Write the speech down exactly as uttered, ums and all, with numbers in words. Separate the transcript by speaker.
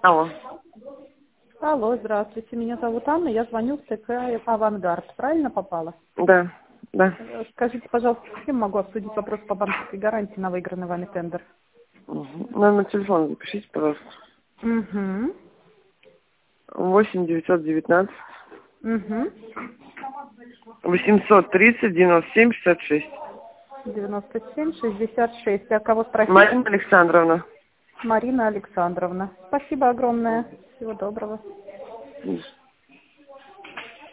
Speaker 1: Алло.
Speaker 2: Алло, здравствуйте. Меня зовут Анна. Я звоню в ТК «Авангард». Правильно попала?
Speaker 1: Да, да.
Speaker 2: Э, Скажите, пожалуйста, с кем могу обсудить вопрос по банковской гарантии на выигранный вами тендер?
Speaker 1: Угу. Номер телефона запишите, пожалуйста.
Speaker 2: Угу.
Speaker 1: восемь девятьсот девятнадцать
Speaker 2: Угу.
Speaker 1: восемьсот тридцать девяносто семь шестьдесят шесть.
Speaker 2: девяносто семь шестьдесят шесть. А кого спросить?
Speaker 1: Марина Александровна.
Speaker 2: Марина Александровна. Спасибо огромное. Всего доброго.
Speaker 1: Мгм.